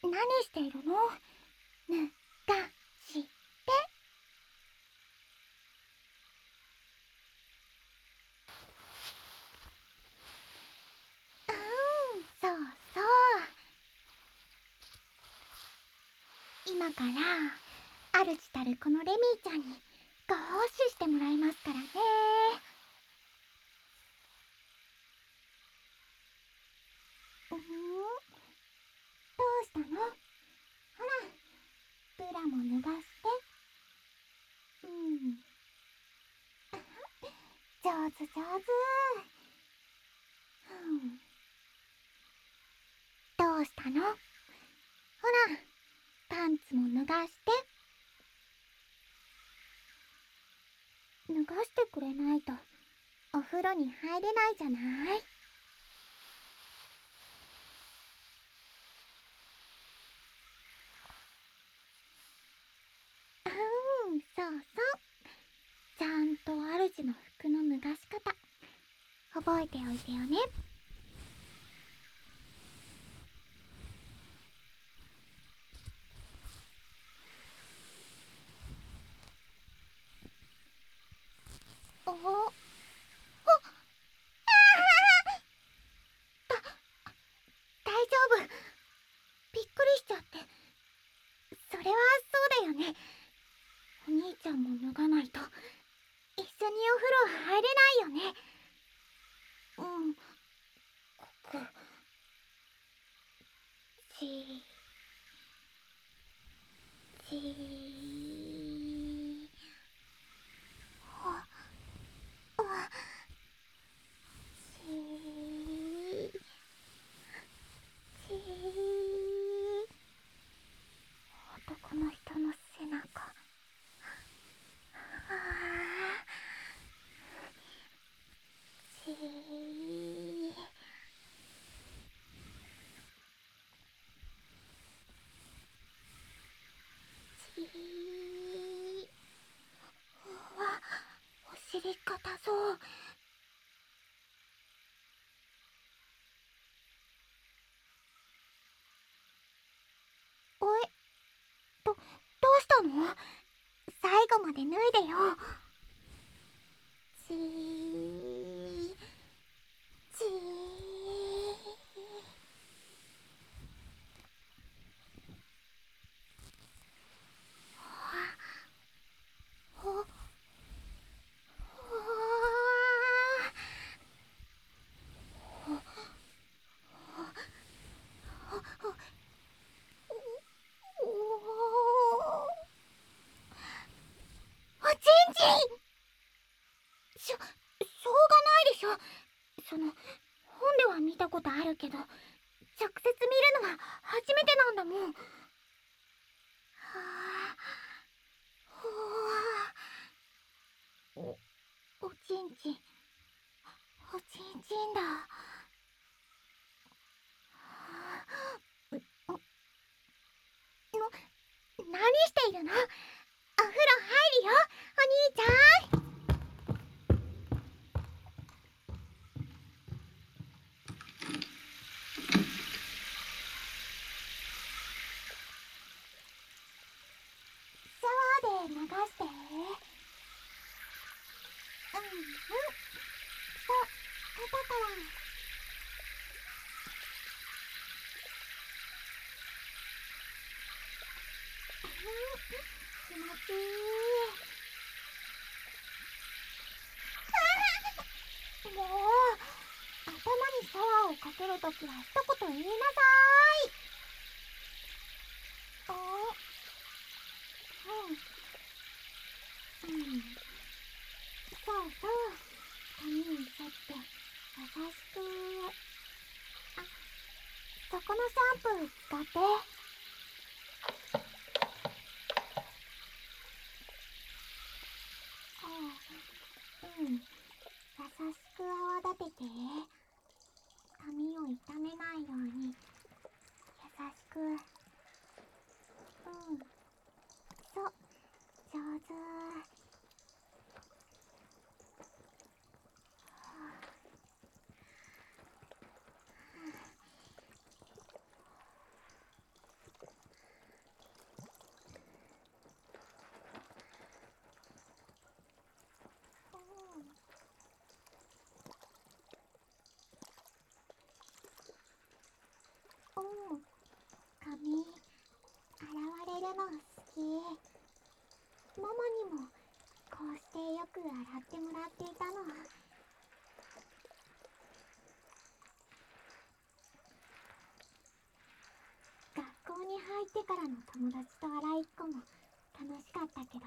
何しているの？ぬがして。そうそう。今から主たるこのレミーちゃんにご奉仕してもらいますからね。どうしたの？ほら、ブラも脱がして。上手上手。どうしたの？ほら、パンツも脱がして。脱がしてくれないとお風呂に入れないじゃない。そうそう。ちゃんと主の服の脱がし方覚えておいてよね。おお。大丈夫。びっくりしちゃって。それはそうだよね。お兄ちゃんも脱がないと一緒にお風呂入れないよね。ここちほ男の人の背中。お尻硬そう。どうしたの？最後まで脱いでよ。ちーちほおちんちん。しょうがないでしょ。本では見たことあるけど直接見るのは初めてなんだもん。おちんちんだ。何しているの？お風呂入るよ、お兄ちゃん。シャワーで流して。そう、肩から。気持ちいい。もう頭にシャワーをかけるときは一言言いなさい。そうそう。髪に沿って優しく。そこのシャンプー使って。優しく泡立てて。髪を傷めないように優しく。そう、上手。 してよく洗ってもらっていたの。学校に入ってからの友達と洗いっこも楽しかったけど、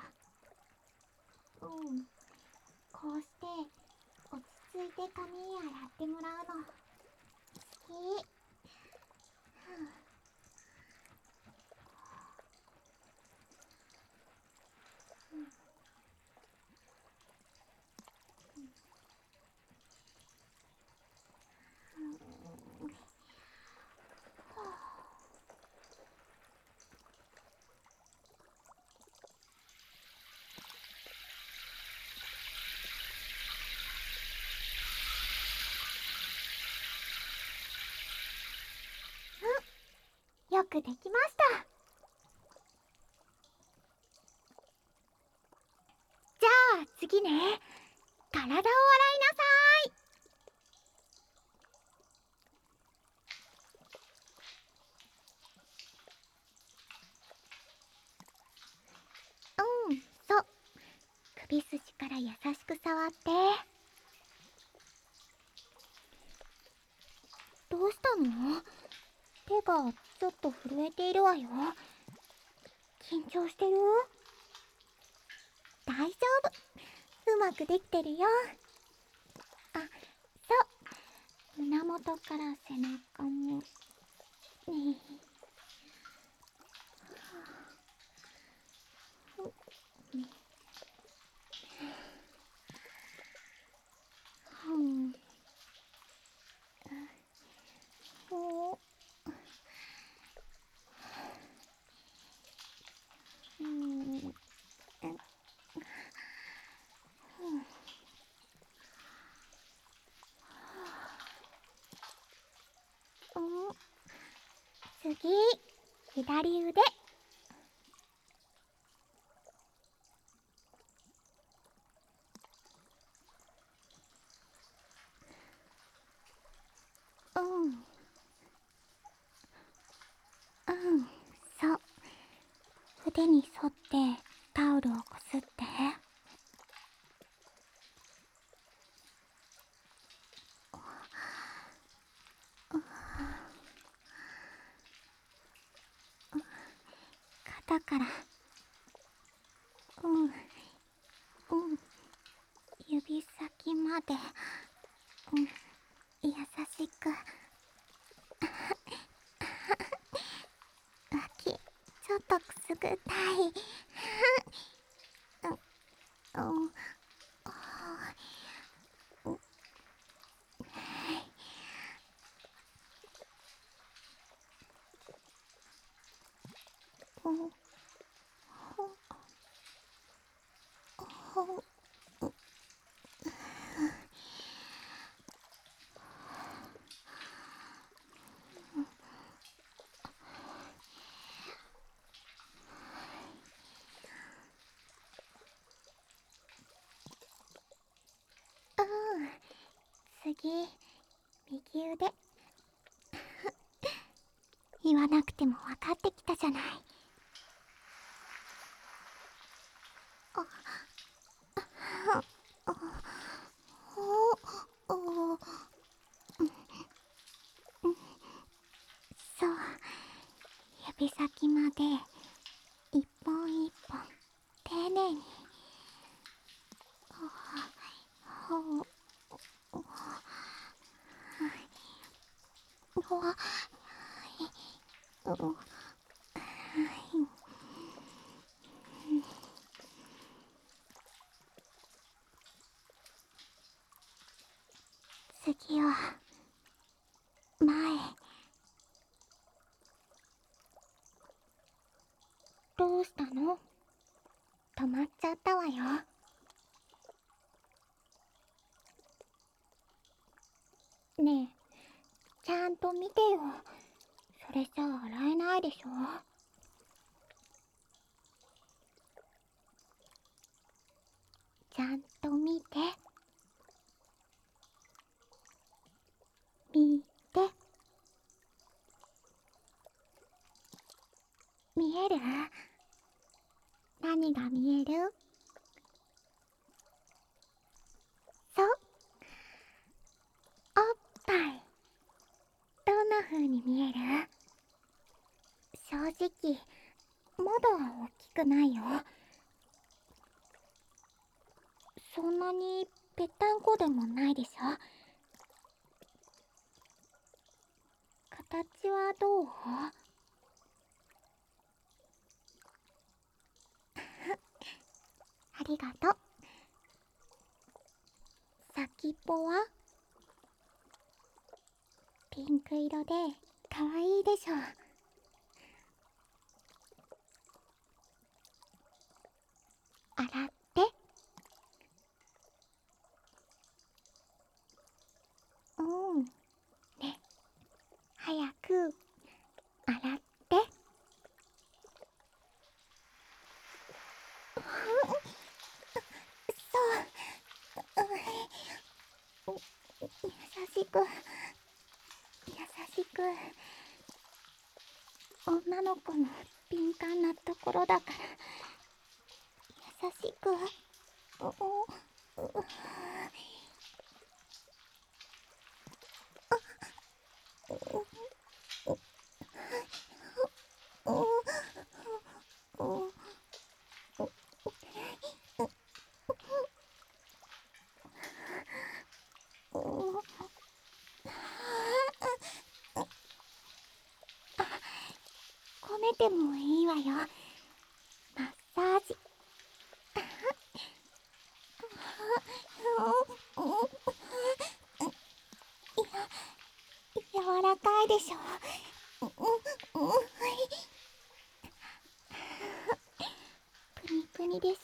こうして落ち着いて髪洗ってもらうの好き。よくできました。じゃあ次ね、体を洗いなさい。そう、首筋から優しく触って。どうしたの？手がちょっと震えているわよ。緊張してる？大丈夫、うまくできてるよ。あ、そう、胸元から背中もね。次、左腕。そう、腕に沿ってタオルをこすって。肩から、指先まで、優しく。脇、ちょっとくすぐったい。次、右腕。言わなくても分かってきたじゃない。そう、指先まで一本一本丁寧に。次は前。どうしたの？止まっちゃったわよ。ねえ、ちゃんと見てよ。それじゃ洗えないでしょ。ちゃんと見て。見て。見える？何が見える？ な風に見える？正直まだ大きくないよ。そんなにぺったんこでもないでしょ。形はどう？ありがとう。先っぽはピンク色でかわいいでしょ。洗って。ね、早く洗って。そう、優しく優しく。女の子の敏感なところだから優しく。褒めてもいいわよ。マッサージ。柔らかいでしょ。プニプニでしょ。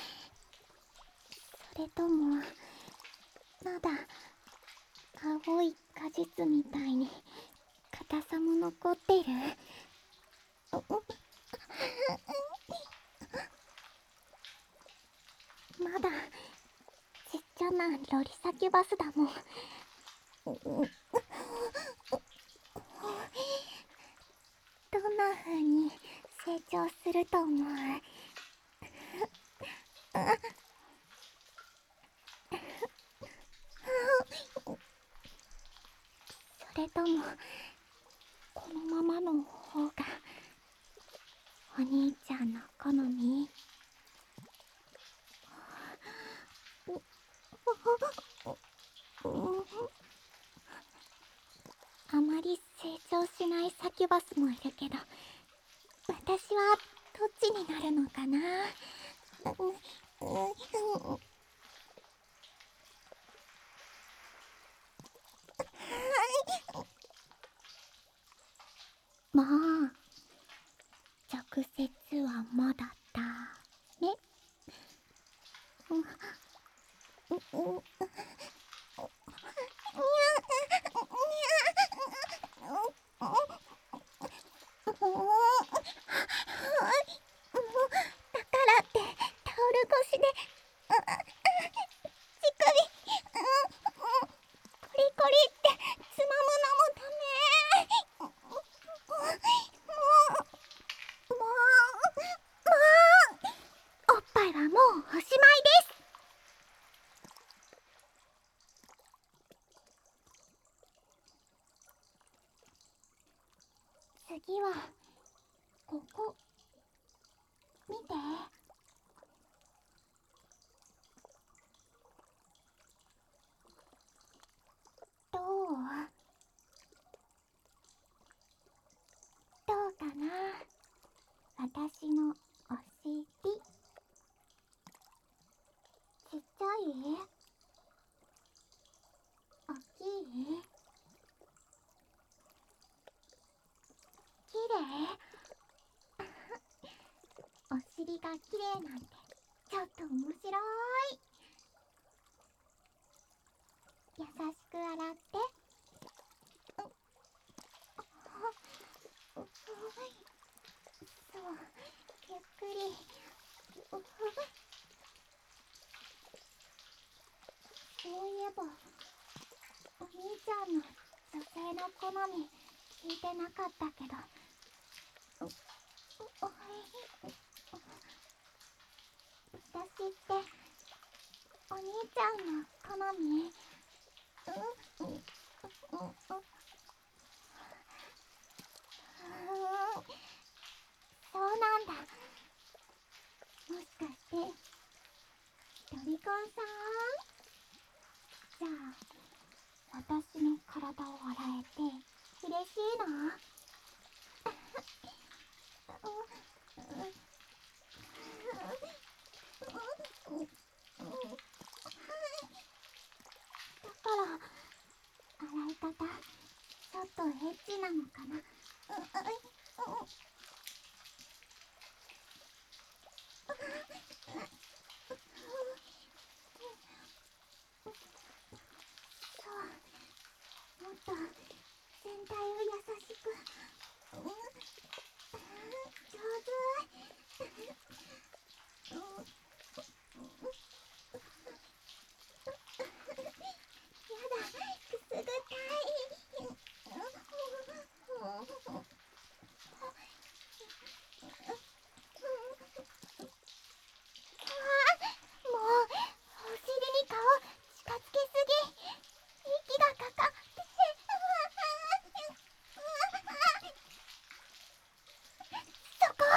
それともまだ青い果実みたいに硬さも残ってる？まだちっちゃなロリサキュバスだもん。どんな風に成長すると思う？それともこのままの方がお兄ちゃんの好み？あまり成長しないサキュバスもいるけど、私はどっちになるのかな？まあ、直接はまだだね。だからってタオル越しで乳首コリコリってつまむのもダメ。おっぱいはもうおしまいです。次はここ見て。どう？どうかな？私のお尻ちっちゃい？おっきい？きれい？お尻がきれいなんてちょっと面白い。優しく洗って。そう、ゆっくり。そういえばお兄ちゃんの女性の好み聞いてなかったけど、私ってお兄ちゃんの好み？ ょっとエッチなのかな。そう、もっと全体を優しく。上手。やだ、くすぐったい。もうお尻に顔近づけすぎ。息がかかって。そこ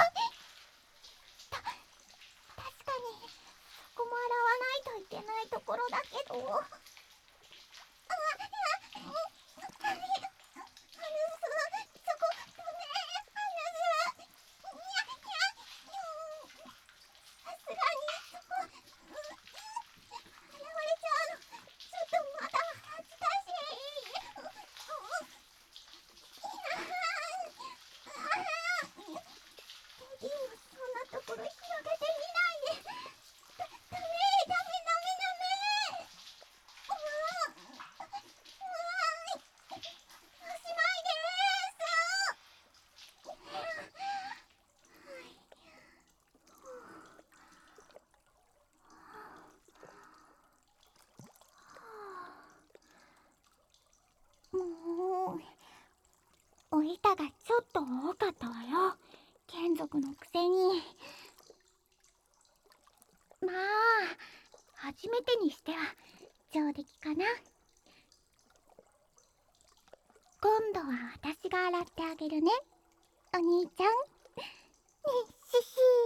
確かにそこも洗わないといけないところだけど。もうお板がちょっと多かったわよ。眷属のくせに。まあ初めてにしては上出来かな。今度は私が洗ってあげるね、お兄ちゃん。ね、シシー。